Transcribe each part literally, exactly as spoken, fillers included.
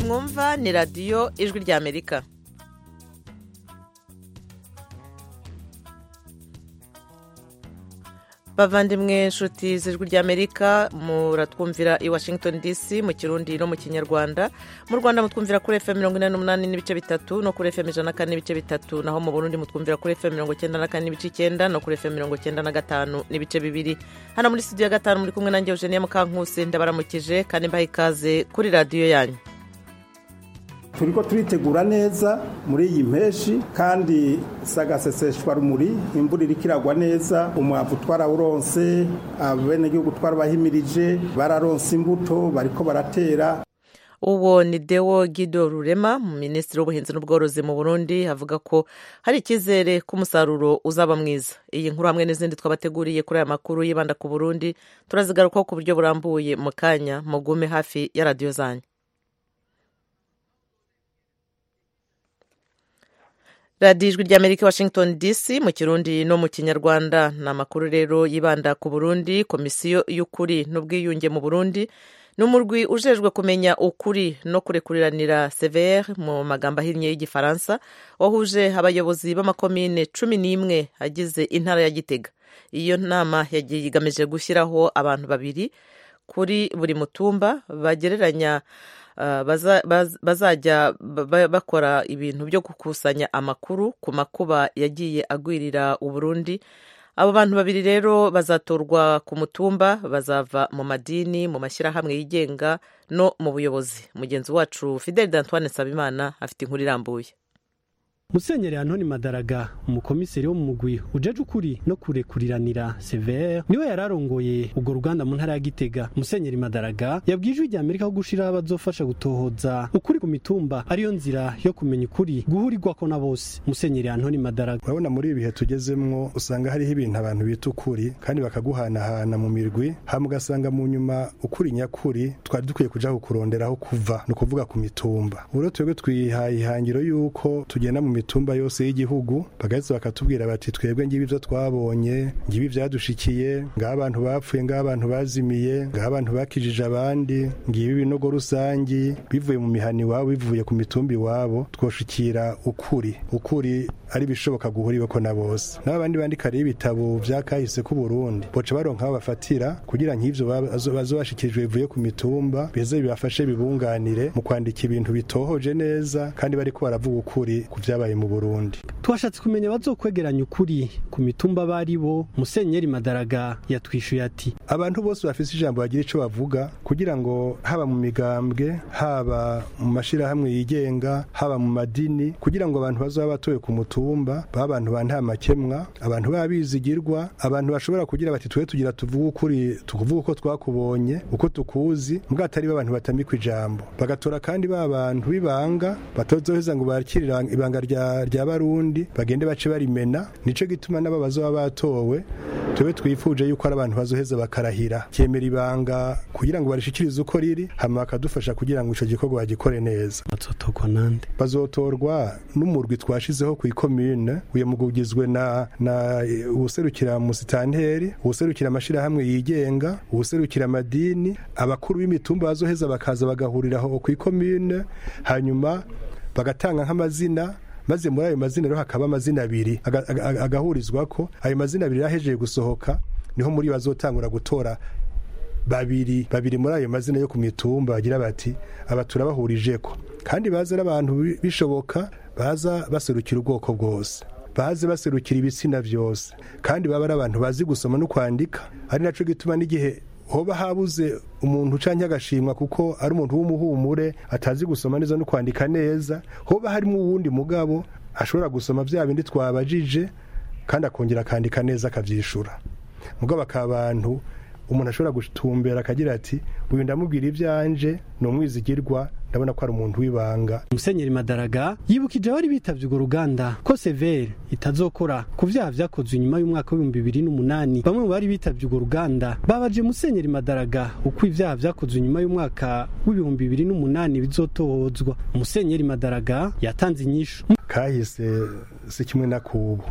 iyi mwumva ni radiyo ijwi ry'Amerika. bavandimwe nshuti z'ijwi ry'Amerika, muratwumvira i Washington D C mu Kirundi no mu Kinyarwanda. Mu Rwanda mutwumvira kuri F M mirongo ine n'umunani n'ibice bitatu no kuri F M ijana na kane n'ibice bitatu, naho mu Burundi mutwumvira kuri F M mirongo icyenda na kane n'ibice icyenda no kuri F M mirongo icyenda na gatanu n'ibice bibiri. Hano muri studio ya gatanu muri kumwe nanjye Eugenia Mukankusi, ndabaramukije kandi mbaha ikaze kuri radiyo yanyu. Turiko turitegura neza muri iyi mpeshi kandi sagaseseshwa rumuri, imvura iriko iragwa neza, umwavu twarawuronse, abenegihugu twarabahimirije, bararonse imbuto bariko baratera. Uwo ni Deo Guido Rurema, Minisitiri w'Ubuhinzi n'Ubworozi mu Burundi, avuga ko hari icyizere ko umusaruro uzaba mwiza. Iyi nkuru hamwe n'izindi twabateguriye kuri aya makuru yibanda ku Burundi turazigarukaho ku buryo burambuye mu kanya. Mugume hafi ya radiyo zanyu. radiyo ijwi ry'Amerika Washington D C mu Kirundi no mu Kinyarwanda. Ni amakuru rero yibanda ku Burundi. Komisiyo y'ukuri n'ubwiyunge mu Burundi ni umurwi ujejwe kumenya ukuri no kurekuriranira C V R mu magambo ahinnye y'igifaransa, wahuje abayobozi b'amakomine cumi n'imwe agize intara ya Gitega. Iyo nama yagiye igamije gushyiraho abantu babiri kuri buri mutumba bagereranya Uh, baza, baz, bazajya bakora ibintu byo gukusanya amakuru ku makuba yagiye agwirira Uburundi. Abo bantu babiri rero bazatorwa ku mutumba, bazava mu madini, mu mashyirahamwe yigenga no mu buyobozi. Mugenzi wacu Fidel Antoine Nsabimana afite inkuru irambuye. Musenyeri Antoni Madaraga, umukomiseri wo mu mugwi ujeje ukuri no kurekuriranira C V R, niwe yararongoye ubwo ruganda mu ntara ya Gitega. Musenyeri Madaraga yabwijwe ijya Amerika ko gushira abazofasha gutohoza ukuri ku mitumba ariyo nzira yo kumenya ukuri guhurirwa ko na bose. Musenyeri Antoni Madaraga: urabona muri ibi bihe tugezemwo usanga hari ibintu abantu bita ukuri kandi bakaguhanahana mu mirwi, hamwe ugasanga mu nyuma ukuri nyakuri twari dukwiye kuja kukuronderaho kuva, no kuvuga ku mitumba. Uro twebwe twihaye ihangiro yuko tugenda mu mitumba yose y'igihugu, bagaheza bakatubwira bati twebwe ngibi byo twabonye, ngibi byadushikiye, ngaho abantu bapfuye, ngaho abantu bazimiye, ngaho abantu bakijije abandi, ngibi binogo rusangi bivuye mu mihani wabo, bivuye ku mitumba iwabo, twoshikira ukuri ukuri ari bishoboka guhuriwe ko na bose. N'abandi bandika ari ibitabo byakahise ku Burundi boca baronka bafatira kugira nk'ivyo bazobashikirijwe bivuye ku mitumba beze bibafashe bibunganire mu kwandika ibintu bitohoje neza kandi bari ko baravuga ukuri ku vyabaye mu Burundi. Twashatse kumenya bazokwegeranya ukuri ku mitumba bari bo. Musenyeri Madaraga yatwishuye ati: abantu bose bafise ijambo bagira ico bavuga kugira ngo haba mu migambwe, haba mu mashirahamwe yigenga, haba mu madini, kugira ngo abantu bazoba batoye ku mutumba baba abantu ba nta makemwa, abantu babizigirwa, abantu bashobora kugira bati twe tugira tuvuga ukuri, tukuvuga uko twakubonye, uko tukuzi, mbwa atari abantu batamikwa ijambo. Bagatora kandi ba bantu bibanga batozoheza ngo bakirira ibanga rya rya Barundi bagende bace barimena. Nico gituma n'ababazo batowe twebwe twifuje yuko ari abantu bazoheza bakarahira cyemera ibanga kugira ngo barishikirize uko riri, hama bakadufasha kugira ngo ico gikorwa bagikore neza. Bazotorwa nande? Bazotorwa n'umurwi twashizeho ku ikomune, uye mugugizwe na na userukira musitanteri, userukira amashirahamwe yigenga, userukira amadini, abakuru b'imitumba bazoheza bakaza bagahuriraho ku ikomune, hanyuma bagatanga nk'amazina, maze muri ayo mazina rero hakaba amazina abiri agahurizwa ko ayo mazina abiri yahejeje gusohoka, niho muri bazotangura gutora babiri babiri muri ayo mazina yo ku mitumba bagira bati aba turabahurije ko, kandi baza n'abantu bishoboka baza baserukira ubwoko bwose, baze baserukira ibitsina byose, kandi baba ari abantu bazi gusoma no kwandika. Ari naco gituma n'igihe hoba habuze umuntu canke agashimwa kuko ari umuntu w'umuhumure atazi gusoma neza no kwandika neza, hoba harimo uwundi mugabo ashobora gusoma vya bindi twabajije kandi akongera akandika neza akavyishura. Mugabo akabantu umuntu ashobora gutumbera akagira ati uyu ndamubwira ivyanje no mwizigirwa, ndabona ko ari umuntu wibanga. Musenyeri Madaraga yibukije abari bitavye urwo ruganda ko C V R itazokora ku vyaha vyakozwe nyuma y'umwaka w'ibihumbi bibiri n'umunani. Bamwe mu bari bitavye urwo ruganda babaje Musenyeri Madaraga uko ivyaha vyakozwe nyuma y'umwaka w'ibihumbi bibiri n'umunani bizotohozwa. Musenyeri Madaraga yatanze inyishu: kahise si kimwe na kubu,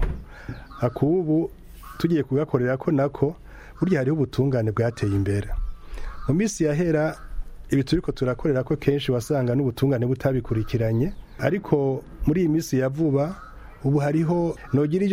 akubu tugiye kugakorera ko nako burya hariho ubutungane bwateye imbere. Mu minsi yahera ibi turiko turakorera ko kenshi wasanga n'ubutungane butabikurikiranye, ariko muri iyi minsi ya vuba ubu hariho nogira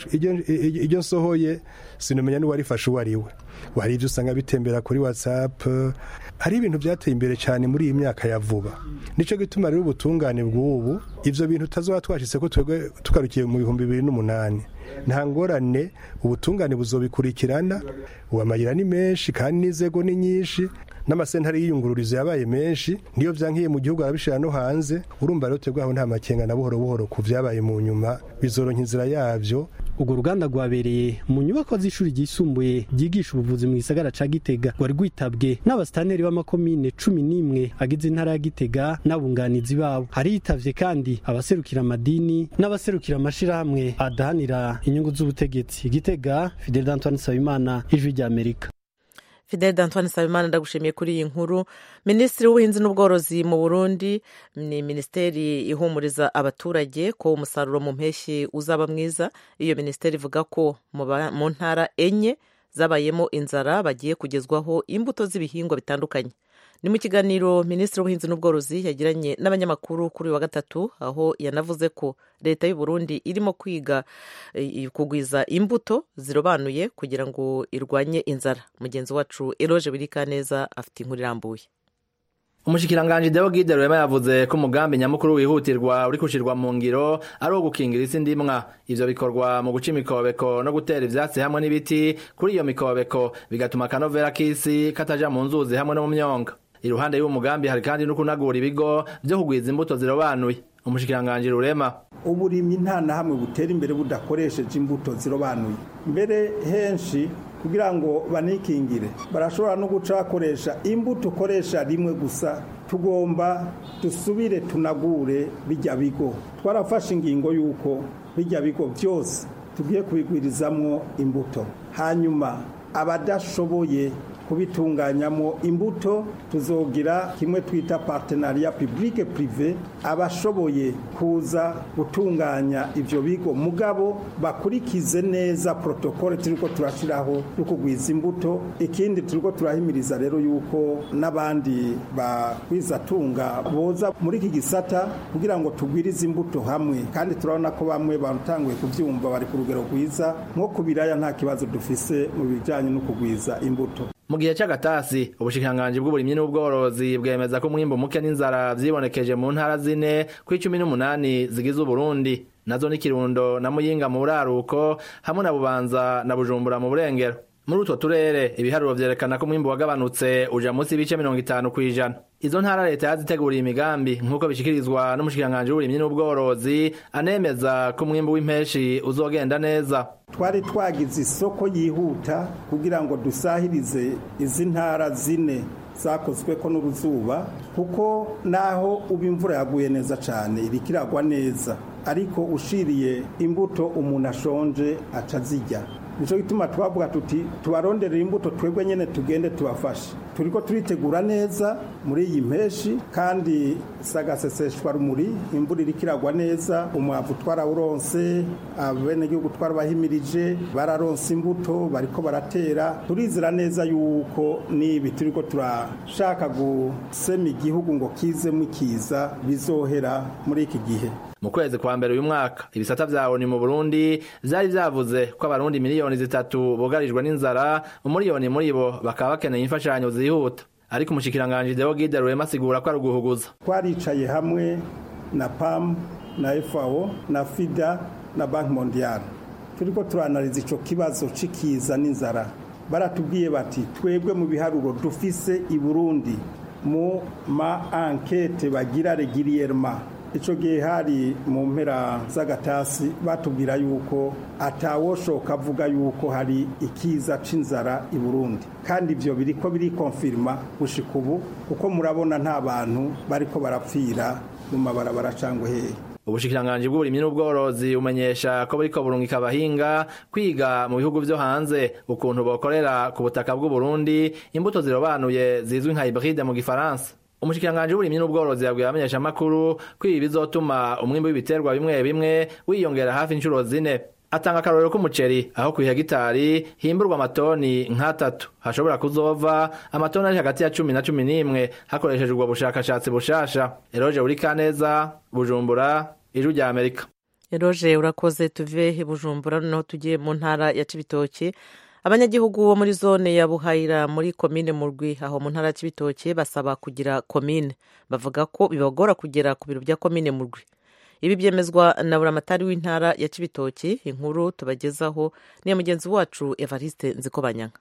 iryo nsohoye sinomenya n'uwarifashe uwo ari we. Hari ibyo usanga bitembera kuri WhatsApp, hari ibintu byateye imbere cyane muri iyi myaka ya vuba. Nico gituma rero ubutungane bw'ubu ivyo bintu tazoba twashitse ko twebwe tukarukiye mu bihumbi bibiri n'umunani. Nta ngorane ubutungane buzobikurikirana, uwamayira ni menshi kandi n'inzego ni nyinshi, n'amasentare y'iyungururizo yabaye menshi, niyo vyankiye mu gihugu arabishira no hanze. Urumva rero twebwe aho nta makenga na buhoro buhoro ku vyabaye mu nyuma bizoronka inzira yavyo. Urwo ruganda rwabereye mu nyubako z'ishuri ryisumbuye ryigisha ubuvuzi mu gisagara ca Gitega, rwari rwitabwe n'abasitanteri b'amakomine cumi n'imwe agize intara ya Gitega n'abunganizi babo. Hari hitavye kandi abaserukira amadini n'abaserukira amashirahamwe adahanira inyungu z'ubutegetsi. Gitega, Fidel Antoine Nsabimana, Ijwi ry'Amerika. Fidel Antoine Nsabimana, ndagushimiye kuri iyi nkuru. Minisitiri w'ubuhinzi n'ubworozi mu Burundi ni minisiteri ihumuriza abaturage ko umusaruro mu mpeshyi uzaba mwiza. Iyo minisiteri ivuga ko mu ntara enye zabayemo inzara bagiye kugezwaho imbuto z'ibihingwa bitandukanye. Ni mu kiganiro minisitiri w'ubuhinzi n'ubworozi yagiranye n'abanyamakuru kuri wa gatatu, aho yanavuze ko leta y'u Burundi irimo kwiga kugwiza imbuto zirobanuye kugira ngo irwanye inzara. Mugenzi wacu Eloge Birikaneza afite inkuru irambuye. Umushikiranganje Deo Gide Rwema yavuze ko umugambi nyamukuru wihutirwa uri kushirwa mu ngiro ari wo gukingira isi ndimwa. Ivyo bikorwa mu guca imikobeko no gutera ivyatsi hamwe n'ibiti kuri iyo mikobeko, bigatuma akanovera k'isi kataja mu nzuzi hamwe no mu myonga. Iruhande y'uwo mugambi hari kandi no kunagura ibigo vyo kugwiza imbuto zirobanuye. Umushikiranganje Rurema: uburimyi nta na hamwe butera imbere budakoresheje imbuto zirobanuye. Mbere henshi kugira ngo banikingire barashobora no gucakoresha imbuto ukoresha rimwe gusa. Tugomba dusubire tunagure bijya bigo. Twarafashe ingingo yuko bijya bigo byose tugiye kubigwirizamwo imbuto, hanyuma abadashoboye kubitunganyamo imbuto tuzogira kimwe twita partenariat public privé, abashoboye kuza gutunganya ivyo bigo mugabo bakurikize neza protocole turiko turashiraho yo kugwiza imbuto. Ikindi turiko turahimiriza rero yuko n'abandi bakwiza tunga boza muri iki gisata kugira ngo tugwirize imbuto hamwe, kandi turabona ko bamwe batanguye kuvyumva bari ku rugero rwiza. Nko kubiraya nta kibazo dufise mu bijanye no kugwiza imbuto. Mu gihe cy'agatasi ubushikiranganje bw'uburimyi n'ubworozi bwemeza ko umwimbo muke n'inzara vyibonekeje mu ntara zine ku cumi n'umunani zigize Uburundi, nazo ni Kirundo na Muyinga mu buraruko hamwe na Bubanza na Bujumbura mu burengero. Muri utwo turere ibiharuro vyerekana ko umwimbo wagabanutse uja munsi y'ibice mirongo itanu kw'ijana. Izo ntara leta yaziteguriye imigambi nk'uko bishikirizwa n'umushikiranganje w'uburimyi n'ubworozi, anemeza ko umwimbo w'impeshi uzogenda neza. Twari twagize isoko yihuta kugira ngo dusahirize izi ntara zine zakozwe ko n'uruzuba, kuko naho ubu imvura yaguye neza cyane irikiragwa neza, ariko ushiriye imbuto umuntu ashonje acazijya. Nico gituma twavuga tuti tubaronderera imbuto twebwe nyene tugende tubafashe. Turiko turitegura neza muri iyi mpeshi, kandi sagaseseshwa rumuri imvura irikiragwa neza, umwavu twarawuronse, abene gihugu twarabahimirije bararonse imbuto bariko baratera. Turizera neza yuko nibi turiko turashaka gusema igihugu ngo kizemo ikiza bizohera muri iki gihe. Mu kwezi kwa mbere uyu mwaka ibisata vya O N U mu Burundi vyari vyavuze ko abarundi miliyoni zitatu bogarijwe n'inzara, umuriyoni muri bo bakaba bakeneye imfashanyo zihuta. Ariko umushikiranganje Deo Gide Rwema asigura ko ari uguhuguza. Twaricaye hamwe na P A M na F A O na FIDA na Banki Mondiale, turiko turanaliza ico kibazo cikiza n'inzara. Baratubwiye bati twebwe mu biharuro dufise i Burundi mu ma enquête bagira régulièrement, ico gihe hari mu mpera z'agatasi batubwira yuko atawoshoka avuga yuko hari ikiza c'inzara i Burundi, kandi ivyo biriko biri confirma gushika ubu, kuko murabona nta bantu bariko barapfira mu mabarabara cangwe hehe. Ubushikiranganje bw'uburimyi n'ubworozi umenyesha ko buriko burungika abahinga kwiga mu bihugu vyo hanze ukuntu bokorera ku butaka bw'u Burundi imbuto zirobanuye zizwi nka hybride mu Gifaransa. Umushikiranganje w'uburimyi n'ubworozi yabwiye abamenyesha makuru ko ibi bizotuma umwimbo w'ibiterwa bimwe bimwe wiyongera hafi inshuro zine. atanga akarorero k'umuceri aho ku hegitari himburwa amatoni nk'atatu hashobora kuzova amatoni ari hagati ya cumi na cumi n'imwe hakoreshejwe ubwo bushakashatsi bushasha. Eroje Urikaneza, Bujumbura, Ijwi rya Amerika. Eroje urakoze, tuve i Bujumbura noneho tugiye mu ntara ya Cibitoke. Abanyagihugu bo muri zone ya Buhayira muri komine Murwi aho mu ntara ya Cibitoke basaba kugira komine. Bavuga ko bibagora kugera ku biro bya komine Murwi. Ibi byemezwa na buramatari w'intara ya Cibitoke. Inkuru tubagezaho ni ya mugenzi wacu Evariste Nzikobanyanga.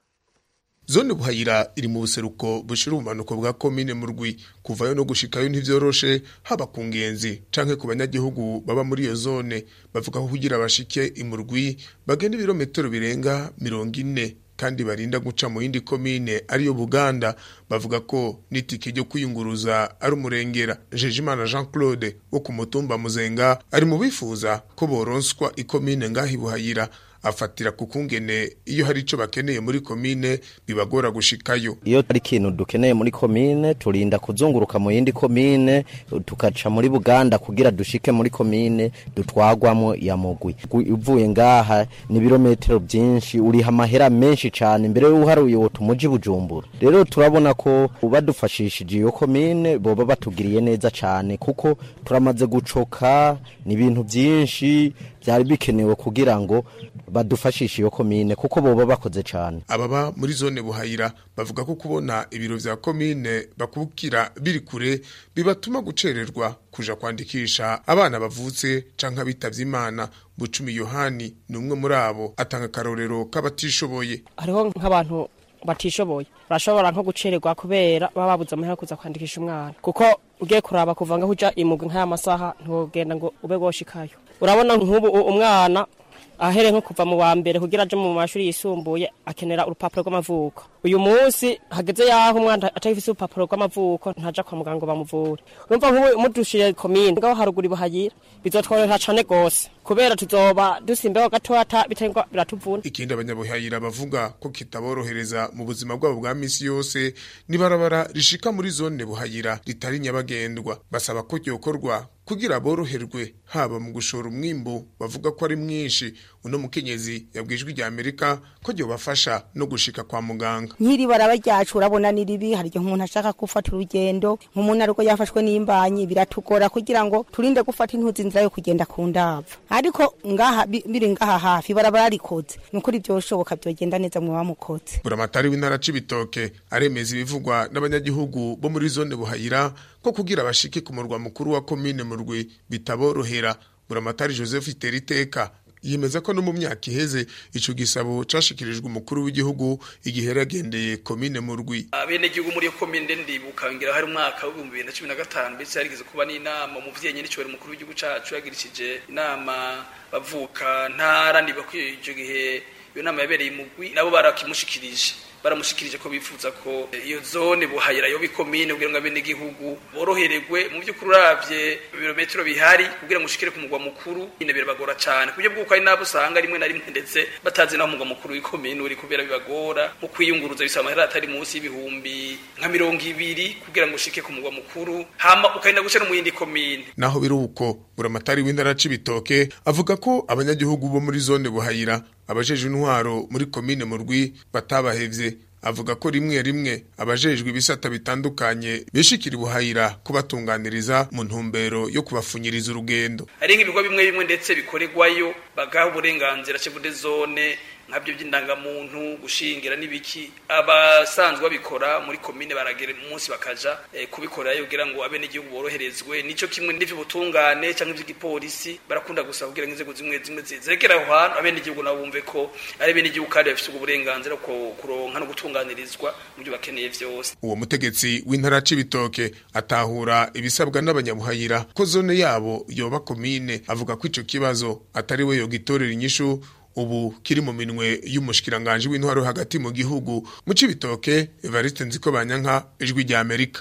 Zone Buhayira iri mu buseruko bushira umanuko bwa komine Murwi. Kuvayo no gushikayo ntivyoroshe, haba ku ngenzi canke ku banyagihugu baba muri iyo zone. Bavuga ko kugira bashike imurwi bagenda ibirometero birenga mirongo ine kandi barinda guca mu yindi komine ariyo Buganda. Bavuga ko nitike ryo kwiyunguruza ari umurengera. Jejimana Jean Claude wo ku mutumba Muzenga ari mu bifuza ko boronswa ikomine ngahi Buhayira. Afatira kukungene iyo hari ico bakeneye muri komine bibagora gushikayo. Iyo ari kintu dukeneye muri komine turinda kuzunguruka mu yindi komine tukaca muri Buganda kugira dushike muri komine dutwagwamo ya Mugwi. Uvuye ngaha ni birometero byinshi uriha amahera menshi cyane mbere yo uharuye wo tumuji Bujumbura. Rero turabona ko ubadufashishije iyo komine boba batugiriye neza cyane kuko turamaze gucoka ni ibintu byinshi byari bikenewe kugira ngo badufashisha iyo komine kuko boba bakoze cyane. Ababa muri zone Buhayira bavuga ko kubona ibiro vya komine bakubukira biri kure bibatuma gucererwa kuja kwandikisha abana bavutse canka bitavye Imana. Bucumi Yohani ni umwe muri abo atanga karorero kabatishoboye. Hariho nk'abantu batishoboye bashobora nko gucererwa kubera baba babuze amahera kuza kwandikisha umwana kuko ugiye kuraba kuvanga huja imugu nk'aya masaha ntogenda ngo ube goshikayo. Urabona nk'ubu umwana ahere nko kuva mu wa mbere kugira aje mu mashuri yisumbuye akenera urupapuro rw'amavuko. Uyu munsi hageze yaho umwana atafise urupapuro rw'amavuko ntaja kwa muganga bamuvura. Urumva nk'ubu mudushire komine ngaho haruguru Buhayira bizotworohera cane gose kubera tuzoba dusimbeho gatoya bitengwa biratuvuna. Ikindi abanyabuhayira bavuga ko kitaborohereza mu buzima bwabo bwa misi yose ni barabara rishika muri zone Buhayira ritari nyabagendwa. Basaba ko cyokorwa kugira boroherwe haba mu gushora umwimbo bavuga ko ari mwinshi. Uno mukenyezi yabwijwe rya Amerika ko ryo bafasha no gushika kwa muganga. Nkiri baraba ryacu urabona ni ribi hari umuntu ashaka gufata urugendo nk'umuntu ariko yafashwe n'imbanyi biratugora kugira ngo turinde gufata intuzi inzira yo kugenda ku ndava. Ariko ngaha biri ngaha hafi barabara rikoze nukuri byoshoboka byogenda neza mu bamukoze. Buramatari w'intara Cibitoke aremeza ibivugwa n'abanyagihugu bo muri zone Buhayira ko kugira bashike ku murwa mukuru wa komine Murwi bitaborohera. Buramatari Joseph Teriteka yemeza ko no mu myaka iheze ico gisabo cashikirijwe umukuru w'igihugu igihe yaragendeye komine Murwi. Abene gihugu muri komine ndibuka ngira hari umwaka wa bibiri na cumi na gatanu ndetse yarigeze kuba n'inama mu vyenye n'icyo umukuru w'igihugu cacu yagirishije inama bavuka ntara ndiba ko ico gihe iyo nama yabereye Murwi nabo barakimushikirije baramushikirije ko bifuza ko iyo zone Buhayira yo bikomine kugira ngo abene gihugu borohererwe mu by'ukuri uravye ibirometero bihari kugira ngo ushikire ku mugwa mukuru ine birabagora cyane kubyo bwuko ari nabo usanga rimwe na rimwe ndetse batazi naho mugwa mukuru w'ikomine uri kubera bibagora mu kwiyunguruza bisaba amahera atari munsi y'ibihumbi nka mirongo ibiri kugira ngo ushike ku mugwa mukuru hama ukarinda gushira mu yindi komine. Naho biruko Buramatari w'intara Cibitoke avuga ko abanyagihugu bo muri zone Buhayira abajeje intwaro muri komine Murwi batabahevye. Avuga ko rimwe rimwe abajejwe ibisata bitandukanye bishikira Buhayira kubatunganiriza mu ntumbero yo kubafunyiriza urugendo. Ari nk'ibigo bimwe bimwe ndetse bikoregwayo bagaha uburenganzira cevude zone nkabyo by'indangamuntu gushingira nibiki abasanzwe babikora muri komine baragere munsi bakaja e, kubikora kugira ngo abene igihugu boroherezwe. Nico kimwe ndivyo butungane canke ivy'igipolisi barakunda gusaba kugira ngo inzego zimwe zimwe zizekera aho hantu abene igihugu nabo bumve ko ari bene igihugu kandi bafite uburenganzira ko kuronka no gutunganirizwa mu byo bakeneye vyose. Uwo mutegetsi w'intara Cibitoke atahura ibisabwa n'abanyabuhayira ko zone yabo yoba komine. Avuga ko ico kibazo atari we yo gitorera inyishu ubu kiri mu minwe y'umushikiranganje w'intwaro hagati mu gihugu. Mu Cibitoke Evariste Nzikobanyanka, Ijwi rya Amerika.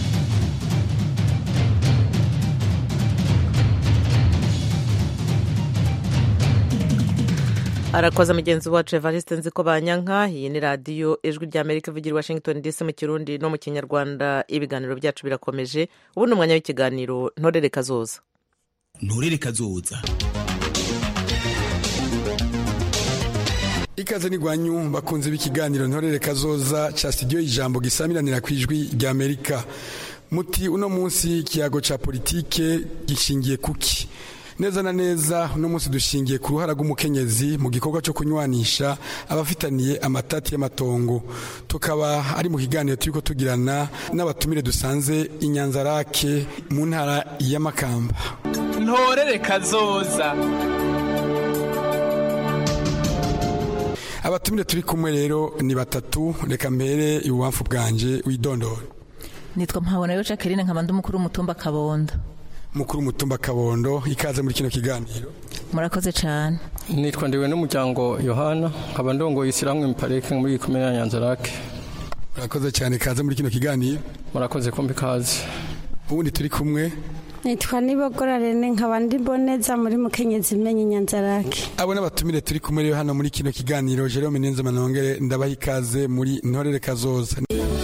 Arakoze mugenzi wacu Evariste Nzikobanyanka. Iyi ni radio Ijwi rya Amerika ivugira Washington D C mu Kirundi no mu Kinyarwanda. Ibiganiro byacu birakomeje. Ubu ni umwanya w'ikiganiro Ntorere Kazoza. Ntorere Kazoza. Ikaze ni gwanyu bakunze b'ikiganiro ntorere kazoza ca studio ijambo gisamiranira kwijwi rya Amerika. Muti uno munsi kiyago ca politike gishingiye kuki? Neza na neza uno munsi dushingiye ku ruhara rw'umukenyezi mu gikorwa cyo kunywanisha abafitaniye amatati y'amatongo. Tukaba ari mu kiganiro turiko tugirana n'abatumire dusanze inyanzarake mu ntara ya Makamba. Ntorere kazoza. Abatumire turi kumwe rero ni batatu, reka mbere ibubamfu bwanje widondora. Nitwa Mpabona yo Jacqueline nkaba ndi mukuru w'umutumba Kabondo. Mukuru w'umutumba Kabondo, ikaze muri kino kiganiro. Murakoze cyane. Nitwa ndiwe n'umuryango Yohana nkaba ndongoye isiramwe mipareke muri komine ya Nyanzarake. Murakoze cyane, ikaze muri kino kiganiro. Murakoze kumbi kaze. Ubundi turi kumwe Nitwa Nibogora Rene nkaba ndi Boneza muri Mukenyezi Menye Nyanzarake. Abo n'abatumire turi kumwe rero hano muri kino kiganiro Jerome Nenze Manongere ndabaha ikaze muri Ntorere Kazoza.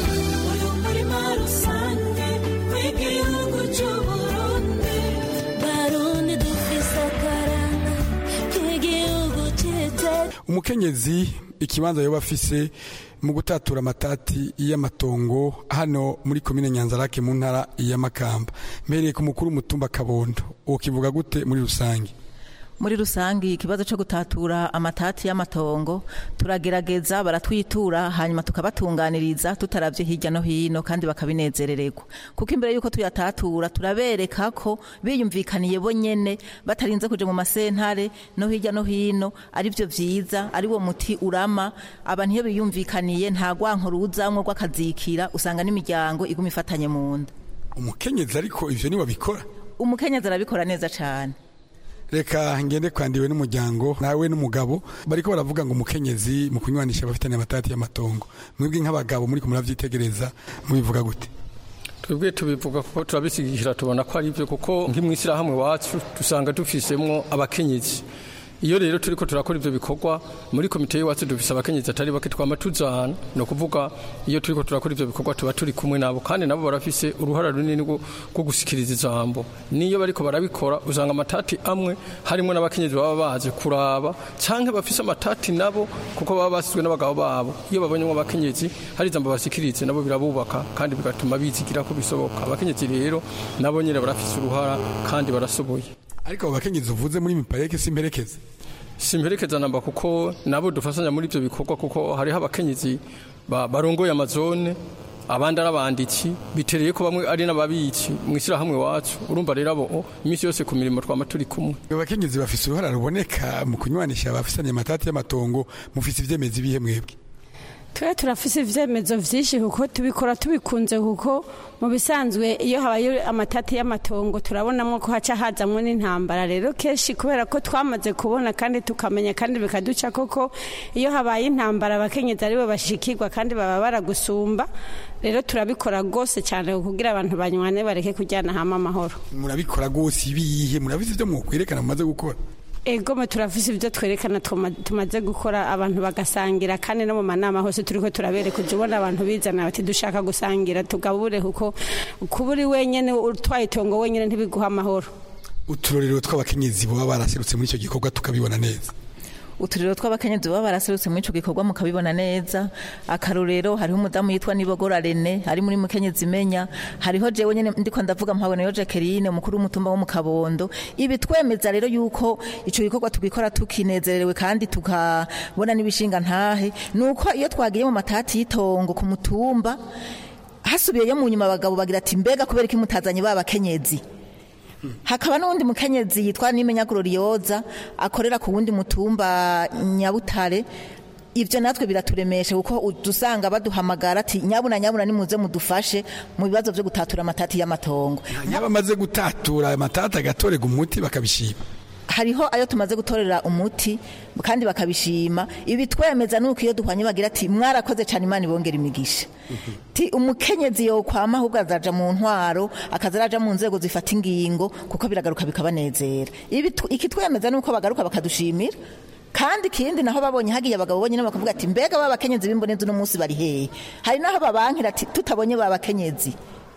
Umukenyezi ikibanza yoba afise mu gutatura amatati y'amatongo hano muri komine Nyanzarake mu ntara ya Makamba. Mpereye ku mukuru w'umutumba Kabondo, ukivuga gute muri rusangi? Muri rusangi ikibazo cyo gutatura amatati y'amatongo turagerageza baratwitura hanyuma tukabatunganiriza tutaravye hirya no hino kandi bakabinezerererwa, kuko imbere yuko tuyatatura turabereka ko biyumvikaniye bo nyene batarinze kuje mu masentare no hirya no hino ari byo vyiza, ari wo muti urama. Abantu iyo biyumvikaniye nta gwanko ruzamwo rw'akazikira, usanga n'imiryango iguma ifatanye mu nda. Umukenyezi ariko ivyo ni wabikora? Umukenyezi arabikora neza cyane. Reka ngende kwandiwe n'umuryango nawe n'umugabo bariko baravuga ngo umukenyezi mu kunywanisha abafitanye amatati y'amatongo. Mwebwe nk'abagabo muri kumuravyitegereza mubivuga gute? Twebwe tubivuga kuko turabisigikira tubona ko ari byo, kuko nk'imwisira hamwe wacu dusanga dufisemwo abakenyezi. Iyo rero turiko turakora ivyo bikorwa muri komite y'wacu dufise abakenyezi atari bake twama tuzana, no kuvuga iyo turiko turakora ivyo bikorwa tuba turi kumwe nabo, kandi nabo barafise uruhara runini rwo gusikiriza ijambo. Niyo bariko barabikora usanga amatati amwe harimo n'abakenyezi baba baje kuraba canke bafise amatati nabo kuko baba basizwe n'abagabo babo. Iyo babonye abakenyezi hari ijambo basikirize nabo birabubaka kandi bigatuma bizigira ko bisoboka. Abakenyezi rero nabo nyene barafise uruhara kandi barasoboye. Ariko abo bakenyezi uvuze muri mipareke simperekeze simperekeza namba kuko nabo dufasanya muri ivyo bikorwa, kuko hariho abakenyezi barongoye amazone, abandi arabanditsi, bitereye ko bamwe ari n'ababitsi mwishyira hamwe wacu. Urumva rero abo imisi yose ku mirimo twama turi kumwe. Abakenyezi bafise uruhara ruboneka mu kunywanisha abafisanye amatati y'amatongo, mufise ivyemezi bihe mwebwe? Twe turafise ivyemezo vyinshi kuko tubikora tubikunze, kuko mu bisanzwe iyo habaye amatati y'amatongo turabonamwo ko haca hazamwo n'intambara. Rero keshi kubera ko twamaze kubona kandi tukamenya kandi bikaduca koko iyo habaye intambara abakenyezi aribo bashikirwa kandi baba baragusumba. Rero turabikora gose cyane kugira abantu banywane bareke kujyana hama amahoro. Murabikora gose ibihe murabizi byo mu kwerekana mumaze gukora? Ego me turafise ivyo twerekana tumaze gukora, abantu bagasangira kandi no mu manama hose turiko turabereka ubona abantu bizana bati dushaka gusangira tugabure, kuko kuburi wenyene utwayitongo wenyene ntibiguha amahoro. Uturorero tw'abakenyezi baba baraserutse muri ico gikorwa tukabibona neza. Uturiro tw'abakenyezi baba baraserutse muri ico gikorwa mukabibona neza. Akarorero hariho umudamu yitwa Nibogora Rene ari muri Mukenyezi Menya, hariho jewe nyene ndiko ndavuga Mpabona yo Jacqueline umukuru w'umutumba wo mu Kabondo. Ibi twemeza rero yuko ico gikorwa tugikora tukinezerewe kandi tukabona n'ibishinga ntahe, nuko iyo twagiye mu matati y'itongo ku mutumba hasubiyeyo mu nyuma abagabo bagira ati mbega kubera iki mutazanye ba bakenyezi. Hakaba n'undi mukenyezi yitwa Nimenya Gloriosa akorera ku wundi mutumba Nyabutare. Ivyo natwe biraturemeshe kuko dusanga baduhamagara ati nyabuna nyabuna nimuze mudufashe mu bibazo byo gutatura amatati y'amatongo. Nyaba maze gutatura amatati agatorega umuti bakabishima. Hariho ayo tumaze gutorera umuti kandi bakabishima. Ibi twemeza nuko iyo duhwanye bagira ati mwarakoze cyane Imana ibongera imigisha. Ti umukenyezi yo kwama ahubwo azaja mu ntwaro akazaraja mu nzego zifata ingingo kuko biragaruka bikabanezera. Ibi iki twemeza nuko bagaruka bakadushimira. Kandi kindi naho babonye hagiye abagabo bonyine bakavuga ati mbega baba bakenyezi bimboneze no munsi bari hehe. Hari naho babankira ati tutabonye baba bakenyezi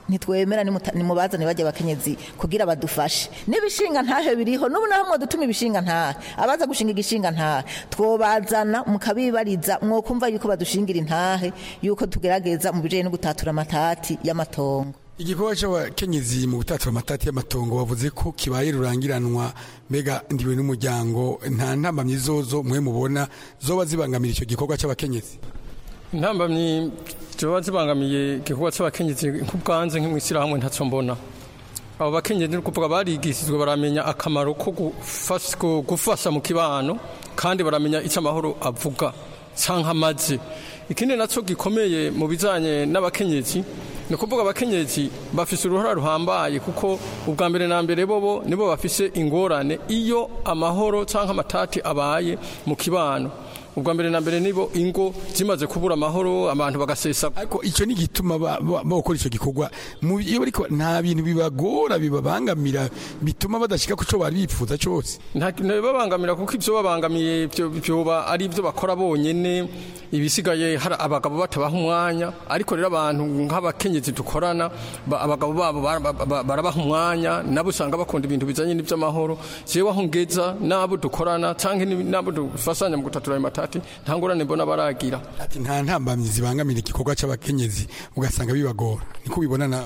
ntitwemera nimubazane bajya abakenyezi kugira badufashe n'ibishinga ntahe biriho n'ubu naho mwadutuma ibishinga ntahe abaza gushinga igishinga ntahe twobazana mukabibariza mwokumva yuko badushingira intahe yuko tugerageza mu bijanye no gutatura amatati y'amatongo. Igikorwa c'abakenyezi mu gutatura amatati y'amatongo bavuze ko kibaye rurangiranwa, mbega ndiwe n'umuryango nta ntambamyi zozo mwe mubona zoba zibangamira ico gikorwa c'abakenyezi? Intambamyi zoba zibangamiye igikorwa c'abakenyezi nk'ubwanze nk'imwisirahamwe ntaco mbona. Abo bakenyezi ni kuvuga barigishijwe baramenya akamaro ko gufasha mu kibano kandi baramenya icyo amahoro avuga canke amaze. Ikindi naco gikomeye mu bijanye n'abakenyezi ni kuvuga abakenyezi bafise uruhara ruhambaye kuko ubwa mbere na mbere bobo nibo bafise ingorane iyo amahoro canke amatati abaye mu kibano. Ubwa mbere na mbere nibo ingo zimaze kubura amahoro abantu bagasesa. Ariko ico ni gituma bakora ico gikorwa iyo bariko nta bintu bibagora bibabangamira bituma badashika kuco bari bipfuza cyose. Nta bibabangamira kuko ivyo babangamiye byoba ari ivyo bakora bonyene, ibisigaye hari abagabo batabaha umwanya. Ariko rero abantu nk'abakenyezi dukorana abagabo babo barabaha umwanya, nabo usanga bakunda ibintu bizanye n'ivy'amahoro. Jewe aho ngeza nabo dukorana canke nabo dufasanya mu gutatura amatati ntangorane mbona baragira. Ati nta ntambamyi zibangamira igikorwa c'abakenyezi ugasanga bibagora, niko bibona nawe?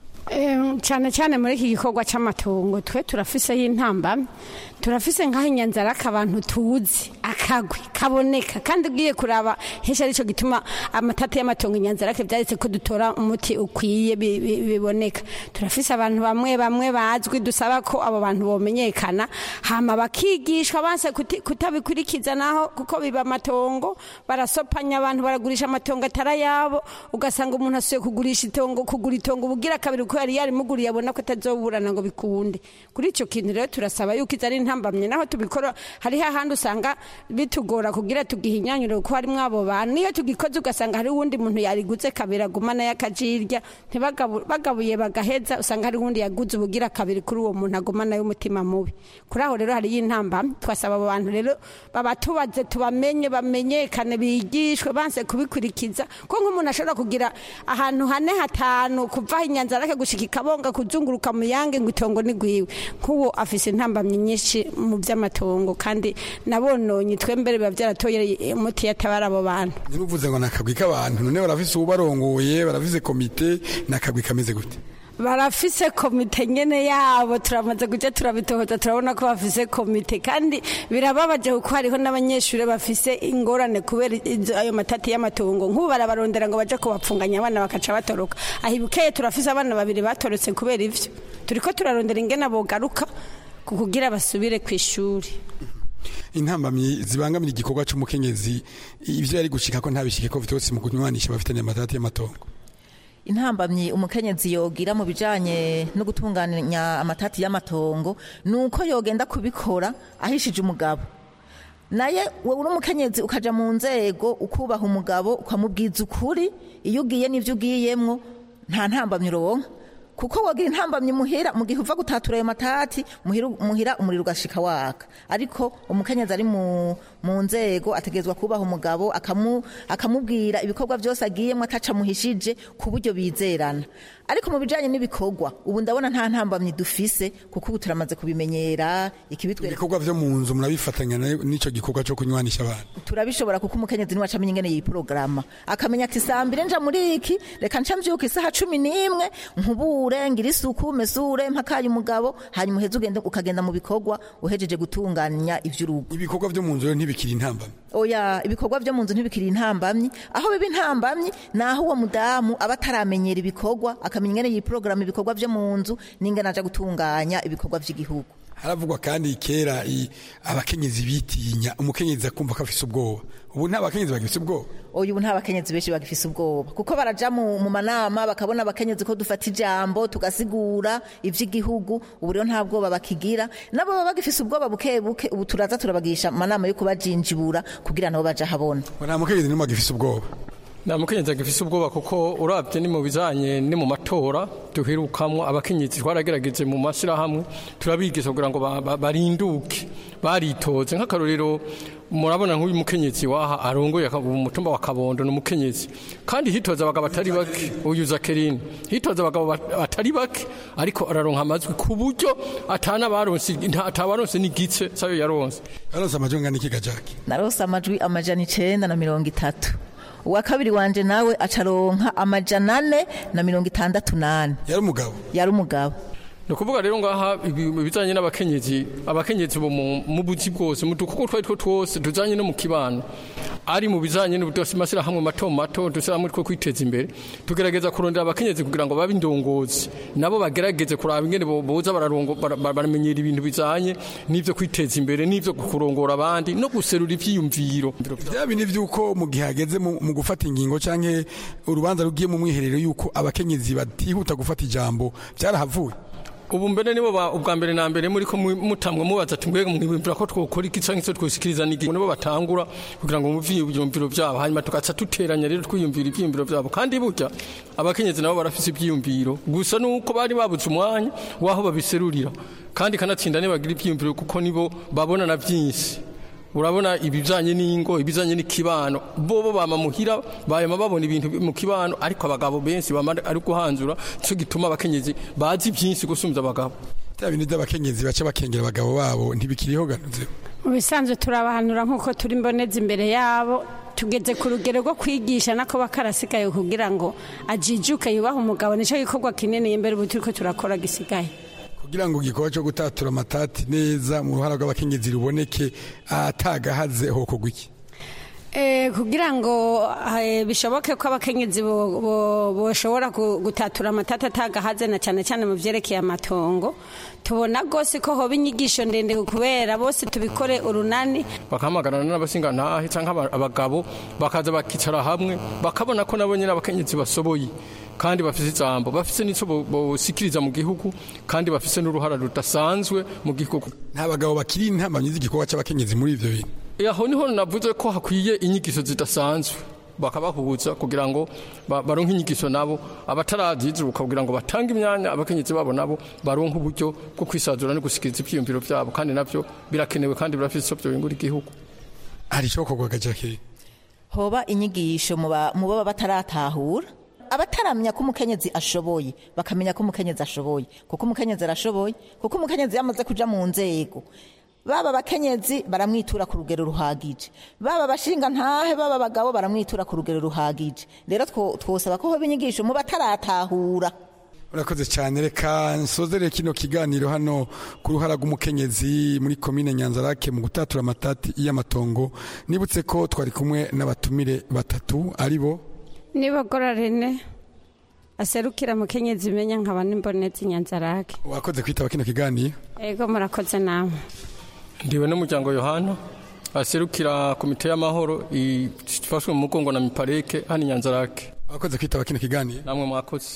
cyane cyane muri iki gikorwa c'amatongo twe turafise y'intamba turafise nkaho inyanzaraka abantu tuzi akagwi kaboneka kandi ugiye kuraba hesha arico gituma amatati y'amatongo inyanzaraka byaretse ko dutora umuti ukwiye biboneka. Turafise abantu bamwe bamwe bazwi dusaba ko abo bantu bomenyekana hama bakigishwa banse kutabikurikiza naho kuko biba amatongo barasopanya abantu baragurisha amatongo atarayabo ugasanga umuntu asuye kugurisha itongo kugura itongo bugira kabiri ko yari yari muguri yabona ko atazoburana ngo bikunde. Kuri ico kintu rero turasaba yuko izari ntambamye naho tubikora hari hahandi usanga bitugora kugira tugihinyanyure ko hari mwabo bantu niyo tugikoze ugasanga hari wundi muntu yariguze kabira gumana yakajirya ntibagabuye bagaheza usanga hari wundi yaguze ubugira kabiri kuri uwo muntu agumana y'umutima mubi. Kuri aho rero hari y'intamba twasaba abo bantu rero babatubaze tubamenye bamenyekane bigishwe banse kubikurikiza ko nk'umuntu ashobora kugira ahantu hane hatanu kuva inyanzarake gushika ikabonga kuzunguruka mu yange ngo itongo ni gwiwe kuwo afise intambamye nyinshi mu by'amatongo kandi nabononye twembere biba byaratoye umuti yatabara abo bantu. Nivuze ngo nakagwi k'abantu none barafise ubarongoye barafise komite nakagwi kameze gute? Barafise komite nyene yabo turamaze kujya turabitohoza turabona ko bafise komite kandi birababaje kuko hariho n'abanyeshure bafise ingorane kubera ayo matati y'amatongo nk'ubu barabarondera ngo baje kubapfunganya abana bakaca batoroka ahibukeye turafise abana babiri batorotse kubera ivyo turiko turarondera ingene bogaruka kukugira basubire kw'ishuri. Intambamyi zibangamira igikorwa c'umukenyezi ivyo yari gushika ko ntabishike ko vyose mu kunywanisha bafitanye amatati y'amatongo. Intambamyi umukenyezi yogira mu bijanye no gutunganya amatati y'amatongo nuko yogenda kubikora ahishije umugabo naye we uri umukenyezi ukaja mu nzego ukubaha umugabo ukamubwiza ukuri iyo ugiye n'ivyo ugiyemwo nta ntambamyi uronka kuko wagira intambamyi muhira mu gihe uva gutatura ayo matati muhira muhira umuriro ugashika waka ariko umukenyezi ari mu mu nzego ategezwa kubaha umugabo akamu akamubwira ibikorwa byose agiyemo ataca muhishije ku buryo bizerana. Ariko mu bijanye n'ibikorwa ubu ndabona nta ntambamyi dufise kuko ubu turamaze kubimenyera ikibitwe ibikorwa vyo mu nzu murabifatanya n'ico gikorwa cyo kunywanisha abantu turabishobora kuko umukenyezi niwe acamenya ingene yiprograma akamenya ati sambire nja muri iki reka nca mvyuka isaha cumi n'imwe nkubure ngira isuku mesure mpakaye umugabo hanyuma uheze ugende ukagenda mu bikorwa uhejeje gutunganya ivy'urugo. Ibikorwa vyo mu nzu ntibikiri intambamyi oya ibikorwa vyo mu nzu ntibikiri intambamyi aho biba intambamyi naho uwo mudamu aba ataramenyera ibikorwa akamenya ingene yiprograma ibikorwa vyo mu nzu n'ingene aja gutunganya ibikorwa vy'igihugu. Haravugwa kandi kera abakenyezi bitinya umukenyezi akumva ko afise ubwoba ubu nta bakenyezi bagifise ubwoba oya ubu nta bakenyezi benshi bagifise ubwoba kuko baraja mu manama bakabona abakenyezi ko dufata ijambo tugasigura ivy'igihugu ubu rero nta bwoba bakigira nabo baba bagifise ubwoba buke buke ubu turaza turabagisha amanama yo kubajinjibura kugira nabo baja habona. Nta mukenyezi n'umwe agifise ubwoba nta mukenyezi agifise ubwoba kuko urabye ni mu bijanye ni mu matora duherukamwo abakenyezi twaragerageje mu mashirahamwe turabigisha kugira ngo barinduke baritoze nk'akarorero murabona nk'uyu mukenyezi waha arongoye umutumba wa Kabondo n'umukenyezi kandi hitoza abagabo batari bake uyu Jacqueline hitoza abagabo batari bake ariko araronka amazwi ku buryo atana baronse atabaronse n'igice sayo yaronse yaronse amajwi ngana iki gajaki naronse amajwi amajana icenda na mirongo itatu uwa kabiri wanje nawe acaronka amajana ane na mirongo itandatu nane yari umugabo yari umugabo nukuvuga rero ngaha ibizanye n'abakenyezi abakenyezi bo mu buzi bwose mu dukuko twari two twose tuzanye no mu kibano ari mu bizanye n'ubudose masira hamwe mato mato dusaba muri ko kwiteza imbere tugerageza kurondera abakenyezi kugira ngo babe indongozi nabo bagerageze kuraba ingene boza bararongo baramenyera ibintu bizanye n'ivyo kwiteza imbere n'ivyo kurongora abandi no guserura ivyiyumviro byabi ni vyuko mu gihageze mu gufata ingingo canke urubanza rugiye mu mwiherero yuko abakenyezi batihuta gufata ijambo byarahavuye ubu mbere nibo ubwa mbere na mbere muri ko mutamwe mubaza ati mbega mwibwira ko twokora iki canke cyo twoshikiriza nigi nibo batangura kugira ngo muvye ibyumviro byabo hanyuma tugaca tuteranya rero twiyumvira ibyumviro byabo kandi burya abakenyezi nabo barafise ibyumviro gusa nuko bari babuze umwanya waho babiserurira kandi kanatsinda ne bagira ibyumviro kuko nibo babona na byinshi urabona ibijanye n'ingo ibijanye n'ikibano bobo bama muhira bayama babona ibintu mu kibano ariko abagabo benshi bama ari guhanzura cyo gituma abakenyezi bazi byinshi gusumza abagabo tabini by'abakenyezi bace bakengera abagabo babo ntibikiriho ganuze mu bisanzwe turabahanura nkuko turi mboneza imbere yabo tugeze ku rugero rwo kwigisha nako bakarasigaye kugira ngo ajijuke yubaha umugabo nico gikorwa kinene imbere ubu turiko turakora gisigaye kugira ngo gikorwa cyo gutatura amatati neza mu ruhara rw'abakenyezi ruboneke atagahaze hoko gwiki eh kugira ngo bishoboke ko abakenyezi boshobora gutatura amatati atagahaze na cyane cyane mu vyerekeye amatongo tubona gose ko hoba inyigisho ndende kubera bose tubikore urunani bakamagarana n'abasinga ntahe canke abagabo bakaza bakicara hamwe bakabona ko nabo nyine abakenyezi basoboye kandi bafise ijambo bafise nico bosikiriza mu gihugu kandi bafise n'uruhara rudasanzwe mu gihugu nta bagabo bakiri intambanyi z'igikorwa c'abakenyezi muri ivyo bintu yaho niho navuze ko hakwiye inyigisho zidasanzwe bakabahuza kugira ngo baronke inyigisho nabo abatarazizuka kugira ngo batange imyanya abakenyezi babo nabo baronke uburyo bwo kwisazura no gusikiriza ivyiyumviro byabo kandi navyo birakenewe kandi birafise ico bingura igihugu hari cyo kogwa gajake hoba inyigisho mu baba bataratahura abataramenya ko umukenyezi ashoboye bakamenya ko umukenyezi ashoboye kuko umukenyezi arashoboye kuko umukenyezi yamaze kuja mu nzego baba abakenyezi baramwitura ku rugero ruhagije baba bashinga ntahe baba abagabo baramwitura ku rugero ruhagije rero twosaba ko hoba inyigisho mu bataratahura urakoze cyane reka nsozere kino kiganiro hano ku ruhara rw'umukenyezi muri komine Nyanzarake mu gutatura amatati y'amatongo nibutse ko twari kumwe n'abatumire batatu ari bo Nibogora Rene aserukira mukenyezi menya nkaba nimbonetse Nyanzarake wakoze kwitaba kino kiganiro ego murakoze nawe ndiwe n'umuryango Yohana aserukira komite y'amahoro ifashwe mu mugongo na Mipareke hano Nyanzarake wakoze kwitaba kino kiganiro namwe mwakoze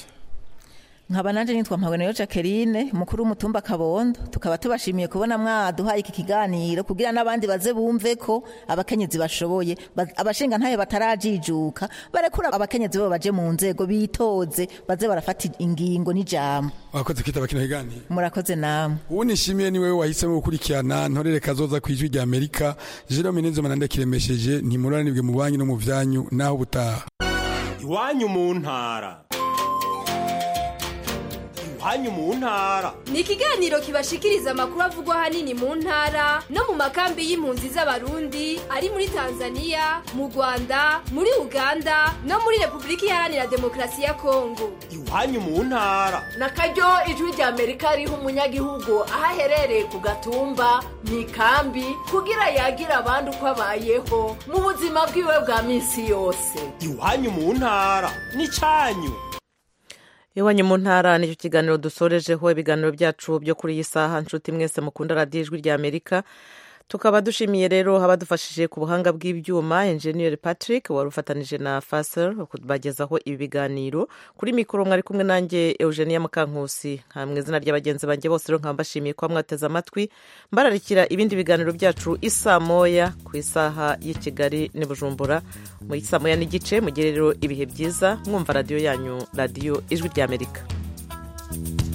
nkaba nanje nitwa Mpabonero Jacqueline mukuru w'umutumba Kabondo tukaba tubashimiye kubona mwaduhaye iki kiganiro kugira n'abandi baze bumve ko abakenyezi bashoboye abashinga ntaye batarajijuka barekura abakenyezi bo baje mu nzego bitoze baze barafata ingingo n'ijambo wakoze kwitaba kino kiganiro murakoze namwe ubu nishimiye niwe wahisemo gukurikirana ntorere kazoza kwijwi rya Amerika Jerome Nenzema ndakiremesheje ntimuranibwe mu banyu no mu vyanyu naho butaha iwanyu mu ntara hanyu mu ntara ni ikiganiro kibashikiriza amakuru avugwa hanini mu ntara no mu makambi y'impunzi z'abarundi ari muri Tanzania mu Rwanda muri Uganda no muri Republika Iharanira Demokarasi ya Kongo iwanyu mu ntara na karyo ijwi rya Amerika riha umunyagihugu aho aherereye ku gatumba mu ikambi kugira yagira abandi uko abayeho mu buzima bwiwe bwa minsi yose iwanyu mu ntara ni canyu Iwanyu mu ntara nicyo kiganiro dusorejeho ibiganiro byacu byo kuri iyi saha nshuti mwese mukunda radiyo ijwi rya Amerika tukaba dushimiye rero abadufashije ku buhanga bw'ibyuma Engineer Patrick wari ufatanije na Faser kubagezaho ibi biganiro kuri mikoro mwari kumwe nanjye Eugenia Mukankusi hamwe izina ry'abagenzi banjye bose rero nkambashimiye kwa mwateze amatwi mbararikira ibindi biganiro byacu isa moya ku isaha y'i Kigali ni Bujumbura mu isa moya n'igice mugire rero ibihe byiza mwumva radio yanyu radio Ijwi ry'Amerika.